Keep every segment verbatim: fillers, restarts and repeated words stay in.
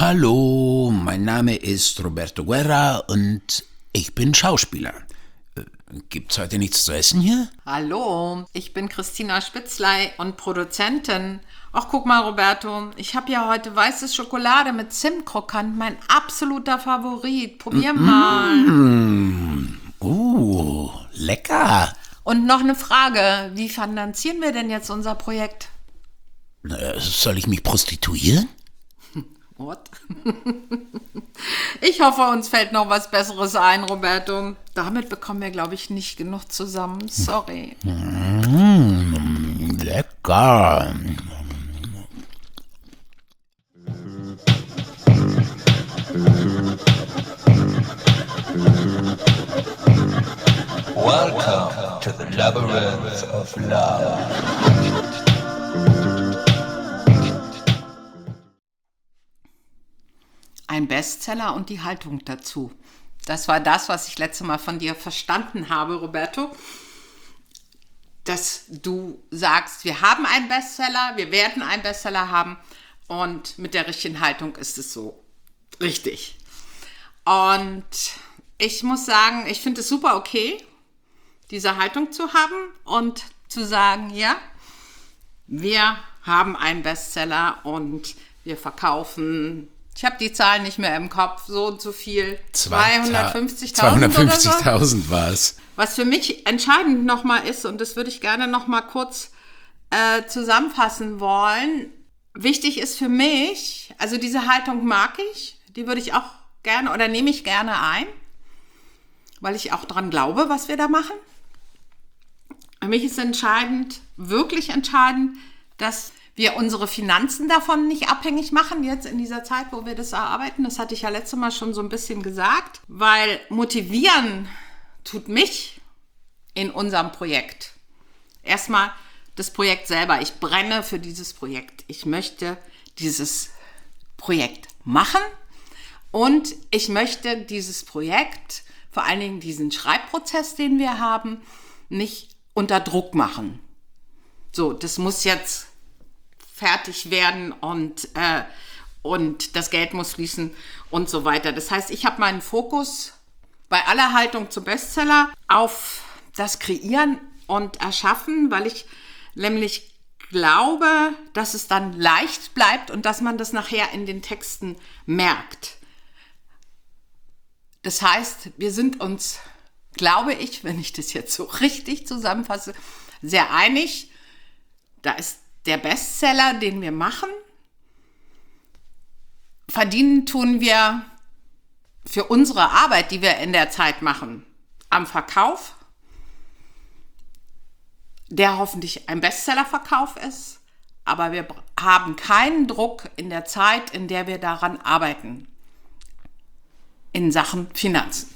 Hallo, mein Name ist Roberto Guerra und ich bin Schauspieler. Äh, Gibt's heute nichts zu essen hier? Hallo, ich bin Christina Spitzley und Produzentin. Ach, guck mal, Roberto, ich habe ja heute weiße Schokolade mit Zimtkrokant, mein absoluter Favorit. Probier mal. Mm, uh, lecker. Und noch eine Frage, wie finanzieren wir denn jetzt unser Projekt? Äh, Soll ich mich prostituieren? What? Ich hoffe, uns fällt noch was Besseres ein, Roberto. Damit bekommen wir, glaube ich, nicht genug zusammen. Sorry. Mm, lecker. Welcome to the Labyrinth of Love. Ein Bestseller und die Haltung dazu. Das war das, was ich letztes Mal von dir verstanden habe, Roberto. Dass du sagst, wir haben einen Bestseller, wir werden einen Bestseller haben und mit der richtigen Haltung ist es so richtig. Und ich muss sagen, ich finde es super okay, diese Haltung zu haben und zu sagen, ja, wir haben einen Bestseller und wir verkaufen, ich habe die Zahlen nicht mehr im Kopf, so und so viel, zweihundertfünfzigtausend zweihundertfünfzigtausend war es. Was für mich entscheidend nochmal ist, und das würde ich gerne nochmal kurz äh, zusammenfassen wollen, wichtig ist für mich, also diese Haltung mag ich, die würde ich auch gerne oder nehme ich gerne ein, weil ich auch dran glaube, was wir da machen. Für mich ist entscheidend, wirklich entscheidend, dass wir unsere Finanzen davon nicht abhängig machen, jetzt in dieser Zeit, wo wir das erarbeiten. Das hatte ich ja letztes Mal schon so ein bisschen gesagt, weil motivieren tut mich in unserem Projekt. Erstmal das Projekt selber. Ich brenne für dieses Projekt. Ich möchte dieses Projekt machen und ich möchte dieses Projekt, vor allen Dingen diesen Schreibprozess, den wir haben, nicht unter Druck machen. So, das muss jetzt fertig werden und, äh, und das Geld muss fließen und so weiter. Das heißt, ich habe meinen Fokus bei aller Haltung zum Bestseller auf das Kreieren und Erschaffen, weil ich nämlich glaube, dass es dann leicht bleibt und dass man das nachher in den Texten merkt. Das heißt, wir sind uns, glaube ich, wenn ich das jetzt so richtig zusammenfasse, sehr einig. Da ist der Bestseller, den wir machen. Verdienen tun wir für unsere Arbeit, die wir in der Zeit machen, am Verkauf, der hoffentlich ein Bestsellerverkauf ist, aber wir haben keinen Druck in der Zeit, in der wir daran arbeiten, in Sachen Finanzen,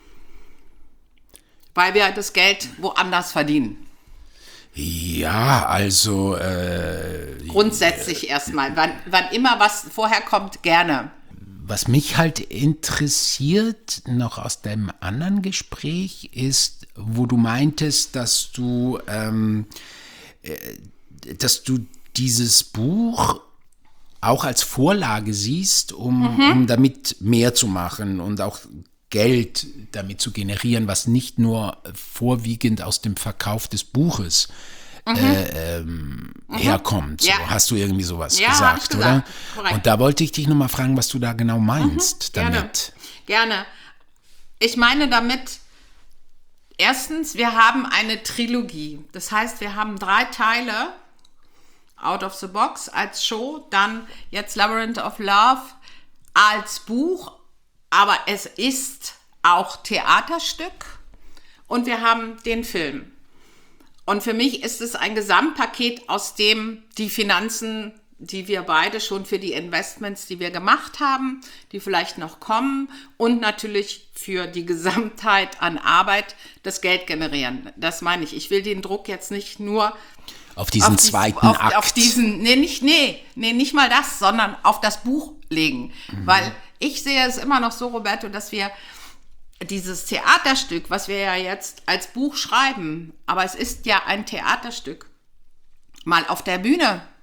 weil wir das Geld woanders verdienen. Ja, also äh, Grundsätzlich erstmal, wann, wann immer was vorher kommt, gerne. was mich halt interessiert, noch aus deinem anderen Gespräch, ist, wo du meintest, dass du, ähm, äh, dass du dieses Buch auch als Vorlage siehst, um, mhm. um damit mehr zu machen und auch Geld damit zu generieren, was nicht nur vorwiegend aus dem Verkauf des Buches mhm. äh, ähm, mhm. herkommt. Ja. So, hast du irgendwie sowas ja, gesagt, gesagt, oder? Korrekt. Und da wollte ich dich nochmal fragen, was du da genau meinst mhm. Gerne. damit. Gerne. Ich meine damit, erstens, wir haben eine Trilogie. Das heißt, wir haben drei Teile, Out of the Box als Show, dann jetzt Labyrinth of Love als Buch, aber es ist auch Theaterstück und wir haben den Film. Und für mich ist es ein Gesamtpaket, aus dem die Finanzen, die wir beide schon für die Investments, die wir gemacht haben, die vielleicht noch kommen und natürlich für die Gesamtheit an Arbeit das Geld generieren. Das meine ich. Ich will den Druck jetzt nicht nur auf diesen auf die, zweiten auf, Akt. Auf diesen, nee, nicht, nee, nee, nicht mal das, sondern auf das Buch legen. Mhm. Weil ich sehe es immer noch so, Roberto, dass wir dieses Theaterstück, was wir ja jetzt als Buch schreiben, aber es ist ja ein Theaterstück, mal auf der Bühne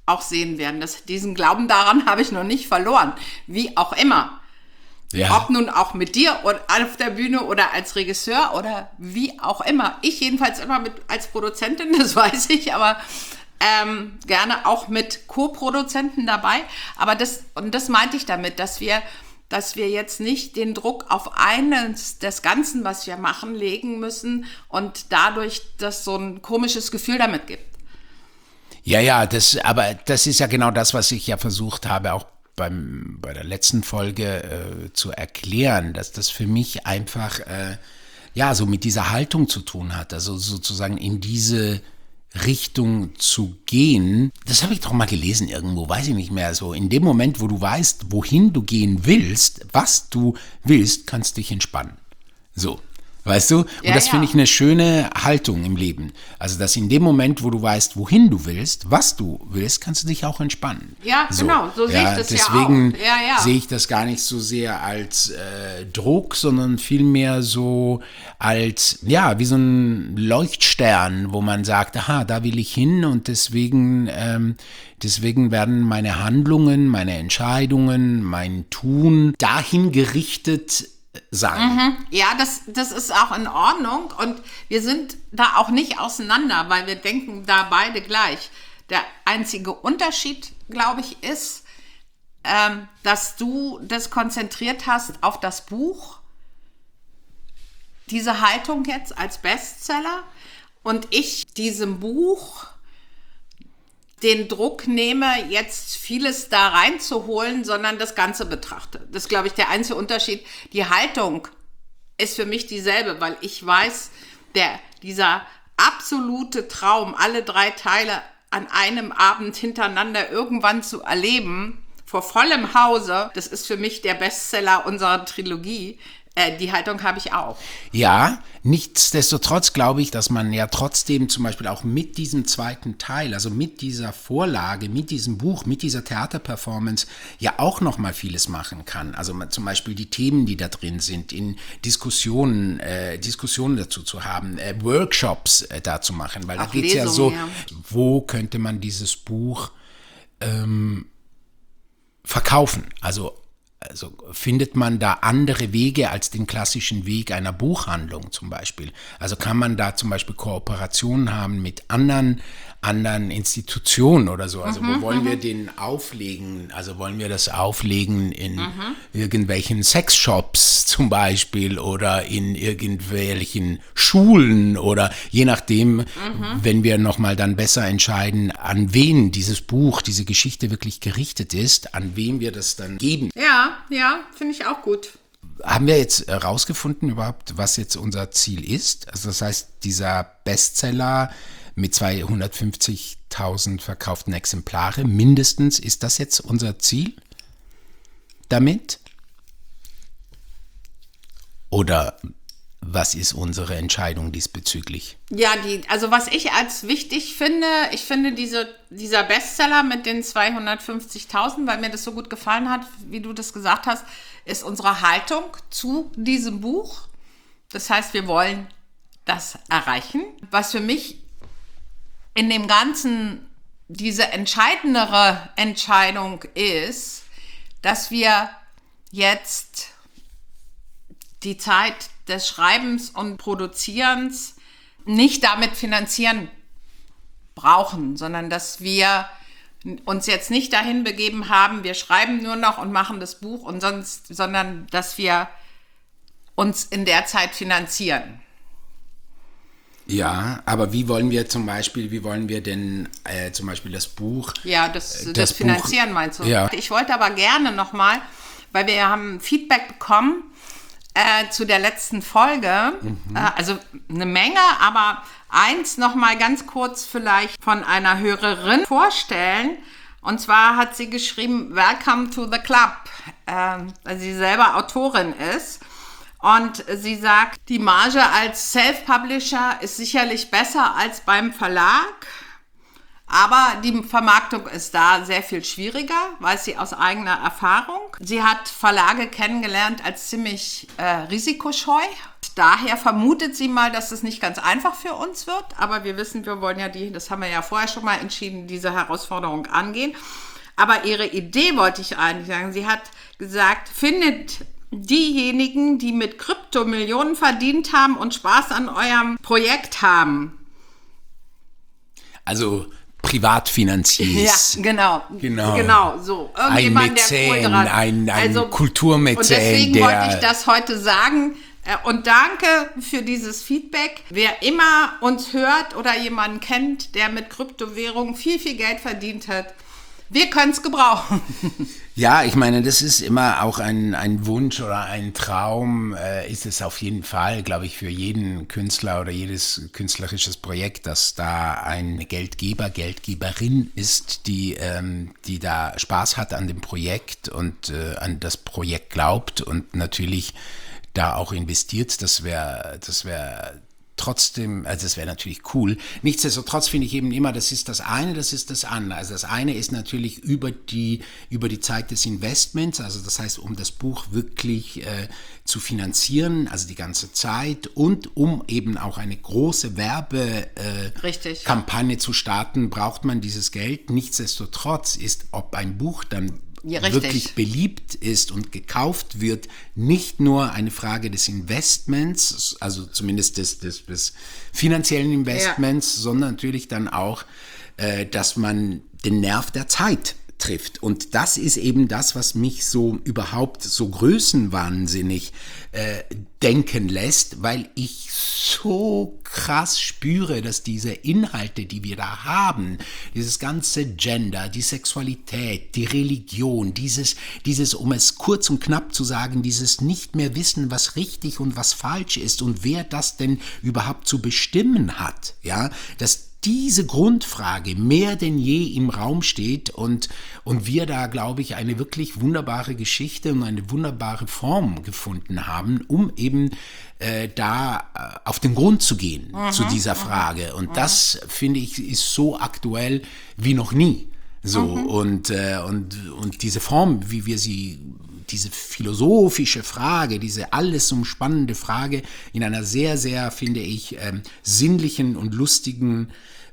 auch sehen werden. Das, diesen Glauben daran habe ich noch nicht verloren. Wie auch immer. Ja. Ob nun auch mit dir oder auf der Bühne oder als Regisseur oder wie auch immer. Ich jedenfalls immer mit als Produzentin, das weiß ich, aber ähm, gerne auch mit Co-Produzenten dabei. Aber das, und das meinte ich damit, dass wir, dass wir jetzt nicht den Druck auf eines des Ganzen, was wir machen, legen müssen und dadurch das so ein komisches Gefühl damit gibt. Ja, ja, das, aber das ist ja genau das, was ich ja versucht habe, auch beim, bei der letzten Folge äh, zu erklären, dass das für mich einfach, äh, ja, so mit dieser Haltung zu tun hat, also sozusagen in diese Richtung zu gehen. Das habe ich doch mal gelesen irgendwo, weiß ich nicht mehr, so in dem Moment, wo du weißt, wohin du gehen willst, was du willst, kannst du dich entspannen. So. Weißt du? Und ja, das ja. finde ich eine schöne Haltung im Leben. Also, dass in dem Moment, wo du weißt, wohin du willst, was du willst, kannst du dich auch entspannen. Ja, so. genau, so sehe ja, ich das deswegen ja auch. Ja, ja. sehe ich das gar nicht so sehr als äh, Druck, sondern vielmehr so als, ja, wie so ein Leuchtstern, wo man sagt, aha, da will ich hin und deswegen, ähm, deswegen werden meine Handlungen, meine Entscheidungen, mein Tun dahin gerichtet sein. Mhm. Ja, das, das ist auch in Ordnung und wir sind da auch nicht auseinander, weil wir denken da beide gleich. Der einzige Unterschied, glaube ich, ist, ähm, dass du das konzentriert hast auf das Buch, diese Haltung jetzt als Bestseller und ich diesem Buch den Druck nehme, jetzt vieles da reinzuholen, sondern das Ganze betrachte. Das ist, glaube ich, der einzige Unterschied. Die Haltung ist für mich dieselbe, weil ich weiß, der, dieser absolute Traum, alle drei Teile an einem Abend hintereinander irgendwann zu erleben, vor vollem Hause, das ist für mich der Bestseller unserer Trilogie. Äh, die Haltung habe ich auch. Ja, nichtsdestotrotz glaube ich, dass man ja trotzdem zum Beispiel auch mit diesem zweiten Teil, also mit dieser Vorlage, mit diesem Buch, mit dieser Theaterperformance ja auch noch mal vieles machen kann. Also zum Beispiel die Themen, die da drin sind, in Diskussionen, äh, Diskussionen dazu zu haben, äh, Workshops äh, da zu machen, weil auch da geht es ja Lesungen, so, ja. Wo könnte man dieses Buch ähm, verkaufen? Also Also findet man da andere Wege als den klassischen Weg einer Buchhandlung zum Beispiel? Also kann man da zum Beispiel Kooperationen haben mit anderen, anderen Institutionen oder so? Also mhm, wo wollen mhm. wir den auflegen? Also wollen wir das auflegen in mhm. irgendwelchen Sexshops zum Beispiel oder in irgendwelchen Schulen oder je nachdem, mhm. wenn wir nochmal dann besser entscheiden, an wen dieses Buch, diese Geschichte wirklich gerichtet ist, an wem wir das dann geben. Ja, ja, finde ich auch gut. Haben wir jetzt herausgefunden überhaupt, was jetzt unser Ziel ist? Also das heißt, dieser Bestseller mit zweihundertfünfzigtausend verkauften Exemplare mindestens, ist das jetzt unser Ziel damit? Oder was ist unsere Entscheidung diesbezüglich? Ja, die, also was ich als wichtig finde, ich finde diese, dieser Bestseller mit den zweihundertfünfzigtausend, weil mir das so gut gefallen hat, wie du das gesagt hast, ist unsere Haltung zu diesem Buch. Das heißt, wir wollen das erreichen. Was für mich in dem Ganzen diese entscheidendere Entscheidung ist, dass wir jetzt die Zeit des Schreibens und Produzierens nicht damit finanzieren brauchen, sondern dass wir uns jetzt nicht dahin begeben haben, wir schreiben nur noch und machen das Buch und sonst, sondern dass wir uns in der Zeit finanzieren. Ja, aber wie wollen wir zum Beispiel, wie wollen wir denn äh, zum Beispiel das Buch? Ja, das, das, das Finanzieren Buch, meinst du? Ja. Ich wollte aber gerne nochmal, weil wir haben Feedback bekommen äh, zu der letzten Folge, mhm. äh, also eine Menge, aber eins nochmal ganz kurz vielleicht von einer Hörerin vorstellen. Und zwar hat sie geschrieben, Welcome to the Club, äh, weil sie selber Autorin ist. Und sie sagt, die Marge als Self-Publisher ist sicherlich besser als beim Verlag, aber die Vermarktung ist da sehr viel schwieriger, weiß sie aus eigener Erfahrung. Sie hat Verlage kennengelernt als ziemlich äh, risikoscheu. daher vermutet sie mal, dass es nicht ganz einfach für uns wird. Aber wir wissen, wir wollen ja die, das haben wir ja vorher schon mal entschieden, diese Herausforderung angehen. Aber ihre Idee wollte ich eigentlich sagen. Sie hat gesagt, findet diejenigen, die mit Krypto Millionen verdient haben und Spaß an eurem Projekt haben. Also Privatfinanziers. Ja, genau. Genau. Genau, so. Ein Mäzen, der cool ein, ein also, Kulturmäzen. Und deswegen der wollte ich das heute sagen. Und danke für dieses Feedback. Wer immer uns hört oder jemanden kennt, der mit Kryptowährungen viel, viel Geld verdient hat, wir können es gebrauchen. Ja, ich meine, das ist immer auch ein, ein Wunsch oder ein Traum, äh, ist es auf jeden Fall, glaube ich, für jeden Künstler oder jedes künstlerisches Projekt, dass da ein Geldgeber, Geldgeberin ist, die, ähm, die da Spaß hat an dem Projekt und äh, an das Projekt glaubt und natürlich da auch investiert. Das wäre, das wäre trotzdem, also das wäre natürlich cool. Nichtsdestotrotz finde ich eben immer, das ist das eine, das ist das andere. Also das eine ist natürlich über die, über die Zeit des Investments, also das heißt, um das Buch wirklich äh, zu finanzieren, also die ganze Zeit und um eben auch eine große Werbekampagne äh, zu starten, braucht man dieses Geld. Nichtsdestotrotz ist, ob ein Buch dann Ja, wirklich beliebt ist und gekauft wird, nicht nur eine Frage des Investments, also zumindest des, des, des finanziellen Investments, ja. sondern natürlich dann auch, äh, dass man den Nerv der Zeit trifft. Und das ist eben das, was mich so überhaupt so größenwahnsinnig äh, denken lässt, weil ich so krass spüre, dass diese Inhalte, die wir da haben, dieses ganze Gender, die Sexualität, die Religion, dieses, dieses, um es kurz und knapp zu sagen, dieses nicht mehr wissen, was richtig und was falsch ist und wer das denn überhaupt zu bestimmen hat, ja, dass diese Grundfrage mehr denn je im Raum steht und, und wir da, glaube ich, eine wirklich wunderbare Geschichte und eine wunderbare Form gefunden haben, um eben äh, da äh, auf den Grund zu gehen mhm, zu dieser Frage. Und mhm. das, finde ich, ist so aktuell wie noch nie. So, mhm. und, äh, und, und diese Form, wie wir sie, diese philosophische Frage, diese alles umspannende Frage in einer sehr, sehr, finde ich, ähm, sinnlichen und lustigen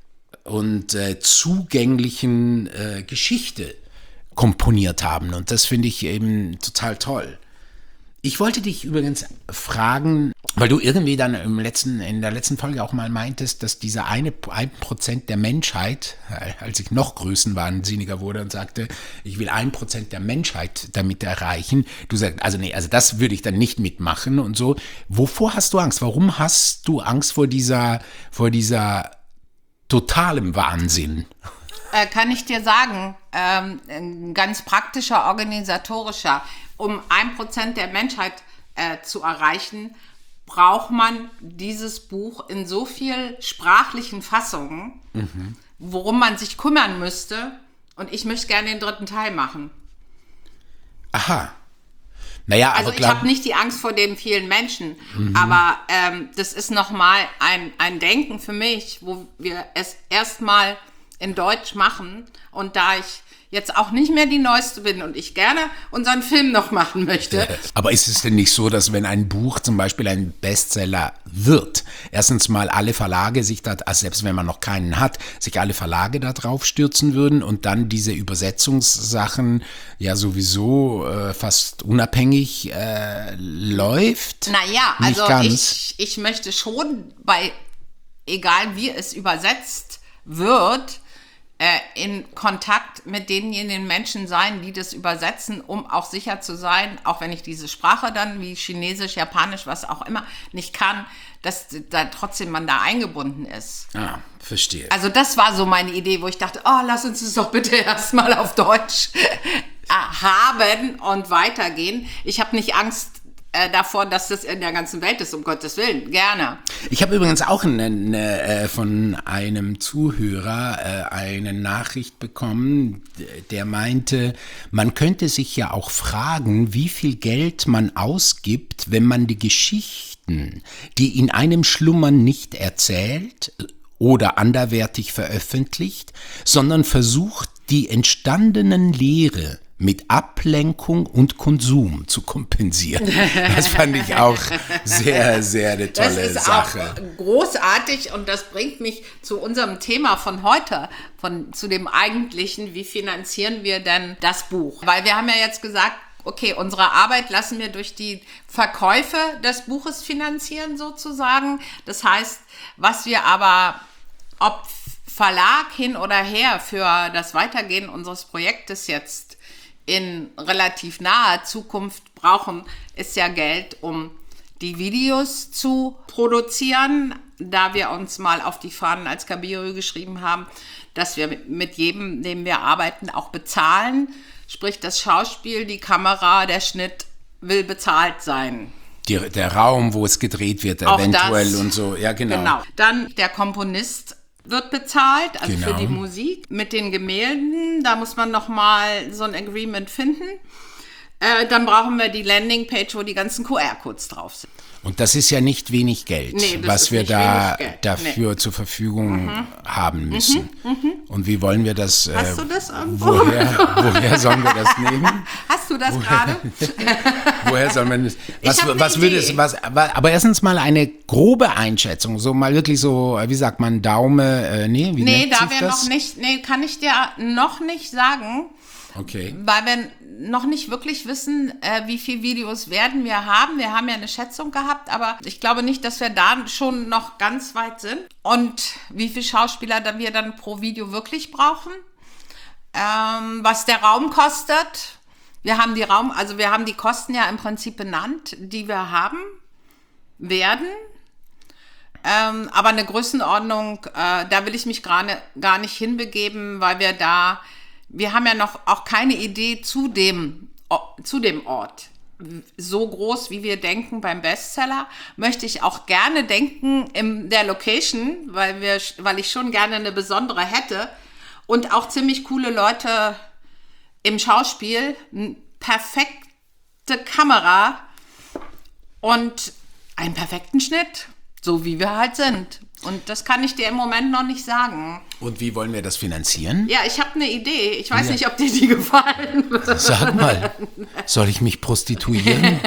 und äh, zugänglichen äh, Geschichte komponiert haben. Und das finde ich eben total toll. Ich wollte dich übrigens fragen, weil du irgendwie dann im letzten, in der letzten Folge auch mal meintest, dass dieser eine ein Prozent der Menschheit, als ich noch größenwahnsinniger wurde und sagte, ich will ein Prozent der Menschheit damit erreichen. Du sagst, also nee, also das würde ich dann nicht mitmachen und so. Wovor hast du Angst? Warum hast du Angst vor dieser, vor dieser totalem Wahnsinn? Äh, kann ich dir sagen, ähm, ein ganz praktischer, organisatorischer. Um ein Prozent der Menschheit äh, zu erreichen, braucht man dieses Buch in so viel sprachlichen Fassungen, mhm. worum man sich kümmern müsste. Und ich möchte gerne den dritten Teil machen. Aha. Naja, also aber ich habe nicht die Angst vor den vielen Menschen, mhm. aber ähm, das ist nochmal ein, ein Denken für mich, wo wir es erstmal in Deutsch machen. Und da ich jetzt auch nicht mehr die Neueste bin und ich gerne unseren Film noch machen möchte. Aber ist es denn nicht so, dass wenn ein Buch zum Beispiel ein Bestseller wird, erstens mal alle Verlage sich da, also selbst wenn man noch keinen hat, sich alle Verlage da drauf stürzen würden und dann diese Übersetzungssachen ja sowieso äh, fast unabhängig äh, läuft? Naja, also ich, ich möchte schon bei, egal wie es übersetzt wird, in Kontakt mit denjenigen Menschen sein, die das übersetzen, um auch sicher zu sein, auch wenn ich diese Sprache dann wie Chinesisch, Japanisch, was auch immer, nicht kann, dass da trotzdem man da eingebunden ist. Ah, verstehe. Also das war so meine Idee, wo ich dachte, oh, lass uns das doch bitte erstmal auf Deutsch haben und weitergehen. Ich habe nicht Angst davor, dass das in der ganzen Welt ist, um Gottes Willen, gerne. Ich habe übrigens auch eine, eine, äh, von einem Zuhörer äh, eine Nachricht bekommen, der meinte, man könnte sich ja auch fragen, wie viel Geld man ausgibt, wenn man die Geschichten, die in einem schlummern, nicht erzählt oder anderweitig veröffentlicht, sondern versucht, die entstandenen Lehre mit Ablenkung und Konsum zu kompensieren. Das fand ich auch sehr, sehr eine tolle das ist Sache. Auch großartig und das bringt mich zu unserem Thema von heute, von, zu dem eigentlichen, wie finanzieren wir denn das Buch? Weil wir haben ja jetzt gesagt, okay, unsere Arbeit lassen wir durch die Verkäufe des Buches finanzieren sozusagen. Das heißt, was wir aber, ob Verlag hin oder her, für das Weitergehen unseres Projektes jetzt in relativ naher Zukunft brauchen, ist ja Geld, um die Videos zu produzieren, da wir uns mal auf die Fahnen als Kabiro geschrieben haben, dass wir mit jedem, dem wir arbeiten, auch bezahlen. Sprich, das Schauspiel, die Kamera, der Schnitt will bezahlt sein. Die, der Raum, wo es gedreht wird, auch eventuell das, und so. Ja, genau. genau. Dann der Komponist wird bezahlt, also genau. für die Musik. Mit den Gemälden, da muss man nochmal so ein Agreement finden. Äh, dann brauchen wir die Landingpage, wo die ganzen Q R-Codes drauf sind. Und das ist ja nicht wenig Geld, nee, das was ist wir nicht da wenig Geld. dafür nee. zur Verfügung mhm. haben müssen. Mhm. Mhm. Und wie wollen wir das? Hast äh, du das irgendwo? Woher, woher sollen wir das nehmen? Hast du das gerade? Woher soll man das? Was, Ich hab was eine würde Idee. es? Was? Aber erstens mal eine grobe Einschätzung, so mal wirklich so, wie sagt man, Daume? Äh, nee, wie Nee, nennt da sich wir das? noch nicht, nee, kann ich dir noch nicht sagen. Okay. Weil wir noch nicht wirklich wissen, äh, wie viele Videos werden wir haben. Wir haben ja eine Schätzung gehabt, aber ich glaube nicht, dass wir da schon noch ganz weit sind. Und wie viele Schauspieler dann wir dann pro Video wirklich brauchen. Ähm, was der Raum kostet. Wir haben die Raum, also wir haben die Kosten ja im Prinzip benannt, die wir haben werden. Ähm, aber eine Größenordnung, äh, da will ich mich gerade gar nicht hinbegeben, weil wir da Wir haben ja noch auch keine Idee zu dem, zu dem Ort. So groß, wie wir denken beim Bestseller, möchte ich auch gerne denken in der Location, weil, wir, weil ich schon gerne eine besondere hätte. Und auch ziemlich coole Leute im Schauspiel, perfekte Kamera und einen perfekten Schnitt, so wie wir halt sind. Und das kann ich dir im Moment noch nicht sagen. Und wie wollen wir das finanzieren? Ja, ich habe eine Idee. Ich weiß Ja. nicht, ob dir die gefallen wird. Sag mal, soll ich mich prostituieren?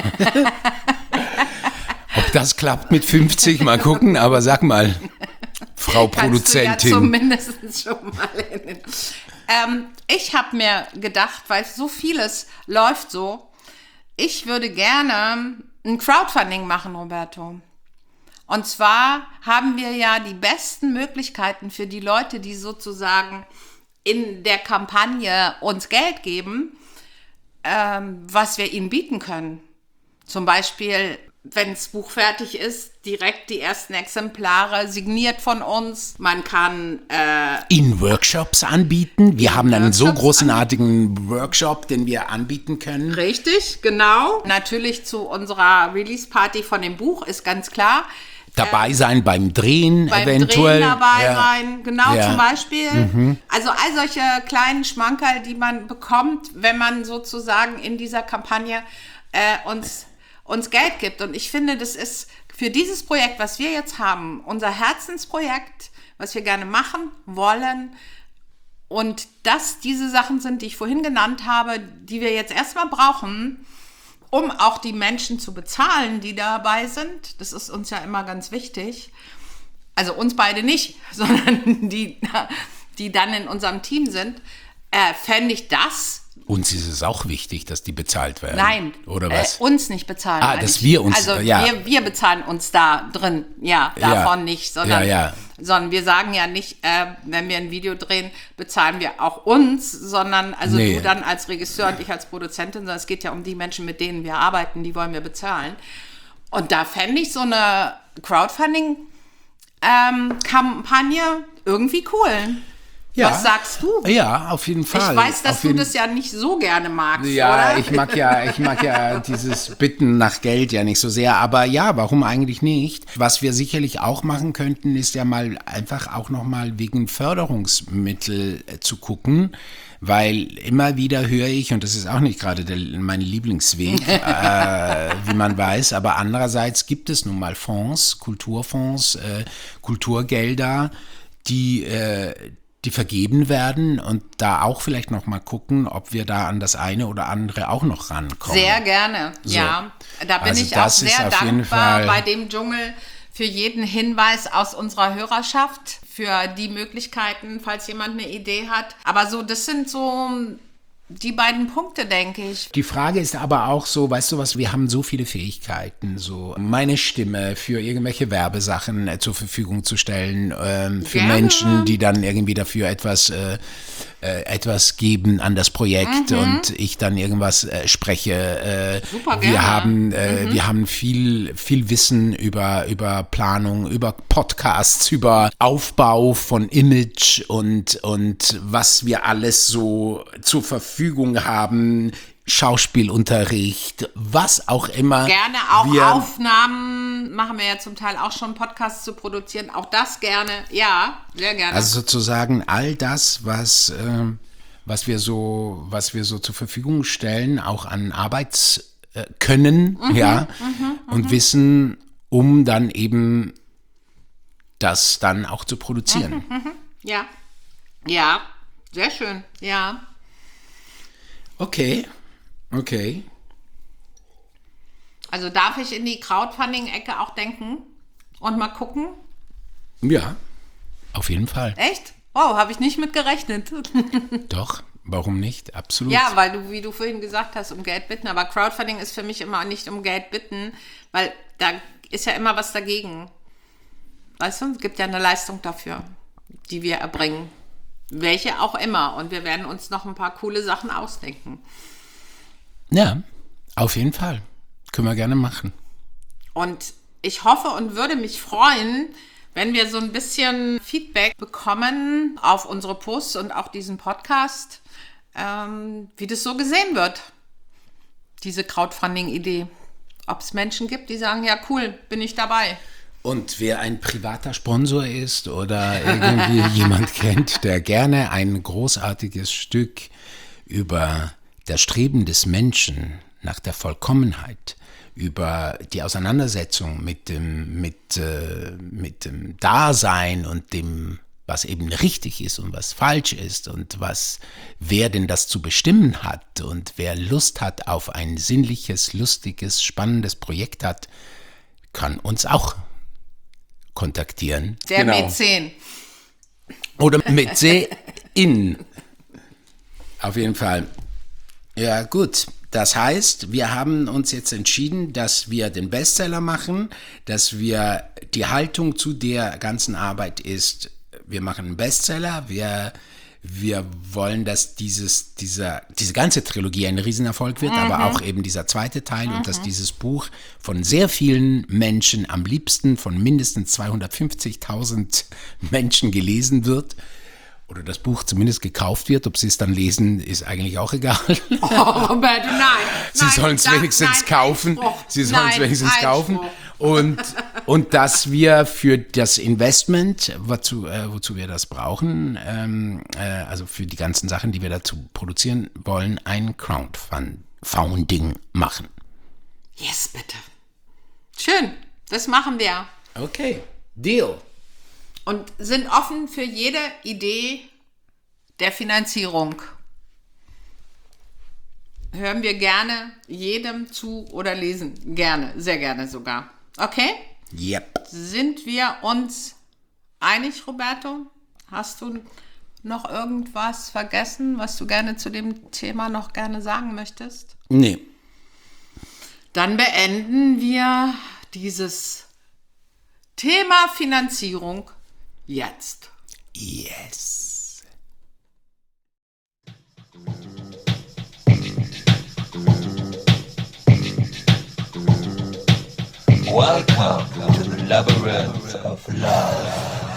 Ob das klappt mit fünfzig, mal gucken, aber sag mal, Frau Produzentin. Kannst du ja zumindest schon mal in den ähm, Ich habe mir gedacht, weil so vieles läuft so, ich würde gerne ein Crowdfunding machen, Roberto. Und zwar haben wir ja die besten Möglichkeiten für die Leute, die sozusagen in der Kampagne uns Geld geben, ähm, was wir ihnen bieten können. Zum Beispiel, wenn das Buch fertig ist, direkt die ersten Exemplare signiert von uns. Man kann äh, in Workshops anbieten. Wir haben einen so Workshops großartigen Workshop, den wir anbieten können. richtig, genau. Natürlich zu unserer Release-Party von dem Buch ist ganz klar. Dabei sein beim Drehen Beim eventuell. Drehen dabei ja. sein, genau, Ja. zum Beispiel. Mhm. Also all solche kleinen Schmankerl, die man bekommt, wenn man sozusagen in dieser Kampagne äh, uns, uns Geld gibt. Und ich finde, das ist für dieses Projekt, was wir jetzt haben, unser Herzensprojekt, was wir gerne machen wollen. Und das diese Sachen sind, die ich vorhin genannt habe, die wir jetzt erstmal brauchen, um auch die Menschen zu bezahlen, die dabei sind. Das ist uns ja immer ganz wichtig. Also uns beide nicht, sondern die, die dann in unserem Team sind. Äh, fände ich das. Uns ist es auch wichtig, dass die bezahlt werden. Nein, Oder was? Äh, uns nicht bezahlen. Ah, meine dass ich. wir uns- Also ja. wir, wir bezahlen uns da drin. Ja, Ja. davon nicht. Sondern, Ja, ja. sondern wir sagen ja nicht, äh, wenn wir ein Video drehen, bezahlen wir auch uns, sondern also Nee. du dann als Regisseur und ich als Produzentin, sondern es geht ja um die Menschen, mit denen wir arbeiten, die wollen wir bezahlen. Und da fände ich so eine Crowdfunding-Kampagne irgendwie cool. Ja. Was sagst du? Ja, auf jeden Fall. Ich weiß, dass auf du jeden das ja nicht so gerne magst, Ja, oder? ich mag ja, ich mag ja dieses Bitten nach Geld ja nicht so sehr, aber ja, warum eigentlich nicht? Was wir sicherlich auch machen könnten, ist ja mal einfach auch noch mal wegen Förderungsmittel äh, zu gucken, weil immer wieder höre ich, und das ist auch nicht gerade der, mein Lieblingsweg, äh, wie man weiß, aber andererseits gibt es nun mal Fonds, Kulturfonds, äh, Kulturgelder, die äh, die vergeben werden und da auch vielleicht noch mal gucken, ob wir da an das eine oder andere auch noch rankommen. Sehr gerne, So. ja. Da bin Also ich auch das ist sehr auf jeden dankbar Fall- bei dem Dschungel für jeden Hinweis aus unserer Hörerschaft, für die Möglichkeiten, falls jemand eine Idee hat. Aber so, das sind so die beiden Punkte, denke ich. Die Frage ist aber auch so, weißt du was, wir haben so viele Fähigkeiten, so meine Stimme für irgendwelche Werbesachen äh, zur Verfügung zu stellen, ähm, für Gerne. Menschen, die dann irgendwie dafür etwas, äh, äh, etwas geben an das Projekt und ich dann irgendwas äh, spreche. Äh, Super wir gerne. haben, äh, wir haben viel, viel Wissen über, über Planung, über Podcasts, über Aufbau von Image und, und was wir alles so zur Verfügung haben, Schauspielunterricht, was auch immer. Gerne auch wir, Aufnahmen, machen wir ja zum Teil auch schon, Podcasts zu produzieren. Auch das gerne, ja, sehr gerne. Also sozusagen all das, was, äh, was wir so, was wir so zur Verfügung stellen, auch an Arbeits äh, können, Mhm, ja, und Wissen, um dann eben das dann auch zu produzieren. ja, ja, sehr schön, ja. Okay, okay. Also darf ich in die Crowdfunding-Ecke auch denken und mal gucken? Ja, auf jeden Fall. Echt? Wow, habe ich nicht mit gerechnet. Doch, warum nicht? Absolut. Ja, weil du, wie du vorhin gesagt hast, um Geld bitten. Aber Crowdfunding ist für mich immer nicht um Geld bitten, weil da ist ja immer was dagegen. Weißt du, es gibt ja eine Leistung dafür, die wir erbringen. Welche auch immer. Und wir werden uns noch ein paar coole Sachen ausdenken. Ja, auf jeden Fall. Können wir gerne machen. Und ich hoffe und würde mich freuen, wenn wir so ein bisschen Feedback bekommen auf unsere Posts und auch diesen Podcast, ähm, wie das so gesehen wird, diese Crowdfunding-Idee. Ob es Menschen gibt, die sagen, ja cool, bin ich dabei. Und wer ein privater Sponsor ist oder irgendwie jemand kennt, der gerne ein großartiges Stück über das Streben des Menschen nach der Vollkommenheit, über die Auseinandersetzung mit dem, mit, äh, mit dem Dasein und dem, was eben richtig ist und was falsch ist und was, wer denn das zu bestimmen hat und wer Lust hat auf ein sinnliches, lustiges, spannendes Projekt hat, kann uns auch kontaktieren. Der Mäzen. Oder mit C in. Auf jeden Fall. Ja, gut. Das heißt, wir haben uns jetzt entschieden, dass wir den Bestseller machen, dass wir, die Haltung zu der ganzen Arbeit ist, wir machen einen Bestseller, wir, wir wollen, dass dieses, dieser, diese ganze Trilogie ein Riesenerfolg wird, mhm. aber auch eben dieser zweite Teil mhm. und dass dieses Buch von sehr vielen Menschen, am liebsten von mindestens zweihundertfünfzigtausend Menschen gelesen wird. Oder das Buch zumindest gekauft wird. Ob sie es dann lesen, ist eigentlich auch egal. Oh, Roberto, nein. Sie sollen es wenigstens nein, kaufen. Einspruch. Sie sollen es Nein, wenigstens Einspruch. kaufen. Und, und dass wir für das Investment, wozu, äh, wozu wir das brauchen, ähm, äh, also für die ganzen Sachen, die wir dazu produzieren wollen, ein Crowdfunding machen. Yes, bitte. Schön, das machen wir. Okay, Deal. Und sind offen für jede Idee der Finanzierung. Hören wir gerne jedem zu oder lesen. Gerne, sehr gerne sogar. Okay? Yep. Sind wir uns einig, Roberto? Hast du noch irgendwas vergessen, was du gerne zu dem Thema noch gerne sagen möchtest? Nee. Dann beenden wir dieses Thema Finanzierung jetzt. Yes. Welcome to the labyrinth of love.